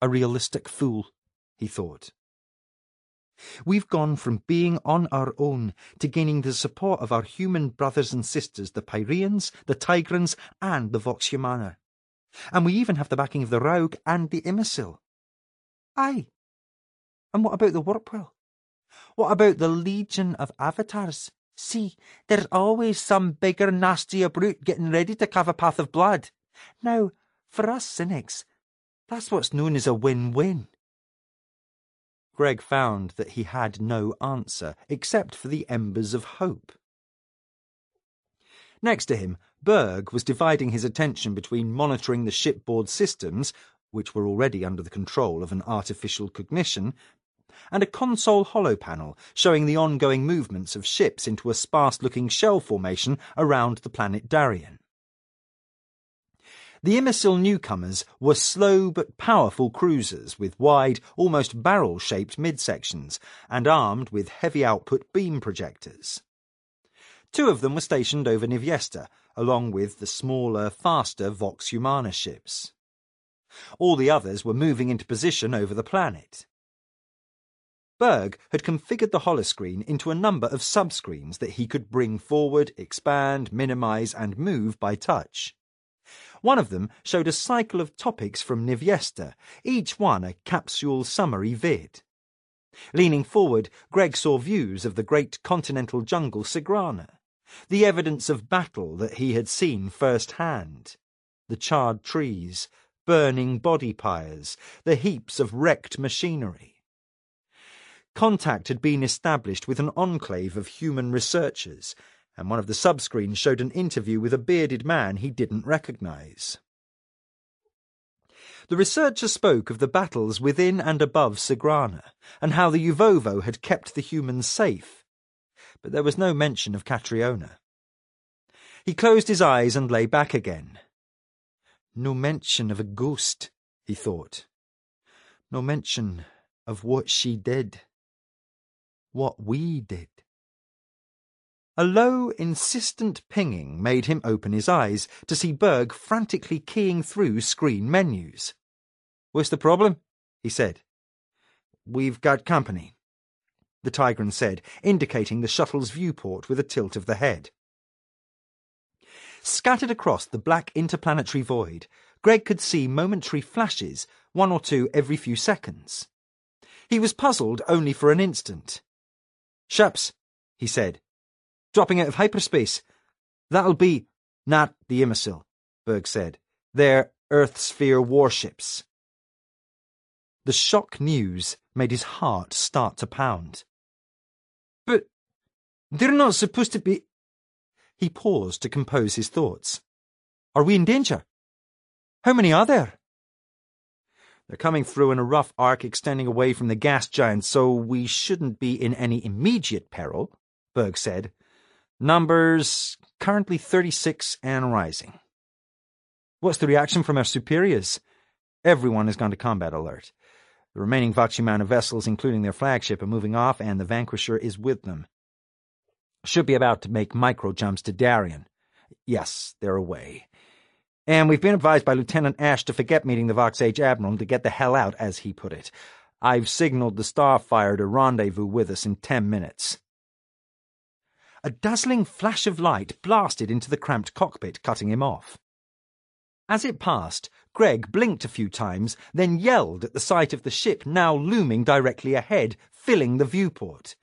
A realistic fool, he thought. We've gone from being on our own to gaining the support of our human brothers and sisters, the Pyreans, the Tigrans, and the Vox Humana. And we even have the backing of the Raug and the Imbecile. Aye. And what about the Warpwell? What about the legion of avatars? See, there's always some bigger, nastier brute getting ready to carve a path of blood. Now, for us cynics, that's what's known as a win-win. Greg found that he had no answer, except for the embers of hope. Next to him, Berg was dividing his attention between monitoring the shipboard systems, which were already under the control of an artificial cognition, and a console holopanel showing the ongoing movements of ships into a sparse-looking shell formation around the planet Darien. The imbecile newcomers were slow but powerful cruisers with wide, almost barrel-shaped midsections and armed with heavy-output beam projectors. 2 of them were stationed over Niviesta, along with the smaller, faster Vox Humana ships. All the others were moving into position over the planet. Berg had configured the holoscreen into a number of subscreens that he could bring forward, expand, minimize, and move by touch. One of them showed a cycle of topics from Niviesta, each one a capsule summary vid. Leaning forward, Greg saw views of the great continental jungle Sigrana, the evidence of battle that he had seen firsthand, the charred trees, burning body pyres, the heaps of wrecked machinery. Contact had been established with an enclave of human researchers, and one of the subscreens showed an interview with a bearded man he didn't recognise. The researcher spoke of the battles within and above Sigrana, and how the Uvovo had kept the humans safe, but there was no mention of Catriona. He closed his eyes and lay back again. No mention of a ghost, he thought. No mention of what she did. What we did. A low, insistent pinging made him open his eyes to see Berg frantically keying through screen menus. "What's the problem?" he said. "We've got company," the Tigran said, indicating the shuttle's viewport with a tilt of the head. Scattered across the black interplanetary void, Greg could see momentary flashes, 1 or 2 every few seconds. He was puzzled only for an instant. "Ships," he said. "Dropping out of hyperspace. That'll be—" "Not the Imbecile," Berg said. "They're Earth-sphere warships." The shock news made his heart start to pound. "But they're not supposed to be—" He paused to compose his thoughts. "Are we in danger? How many are there?" "They're coming through in a rough arc extending away from the gas giant, so we shouldn't be in any immediate peril," Berg said. "Numbers currently 36 and rising." "What's the reaction from our superiors?" "Everyone has gone to combat alert. The remaining Vox Humana vessels, including their flagship, are moving off, and the Vanquisher is with them. Should be about to make micro-jumps to Darien. Yes, they're away. And we've been advised by Lieutenant Ash to forget meeting the Vox Age Admiral to get the hell out, as he put it. I've signaled the Starfire to rendezvous with us in 10 minutes. A dazzling flash of light blasted into the cramped cockpit, cutting him off. As it passed, Greg blinked a few times, then yelled at the sight of the ship now looming directly ahead, filling the viewport.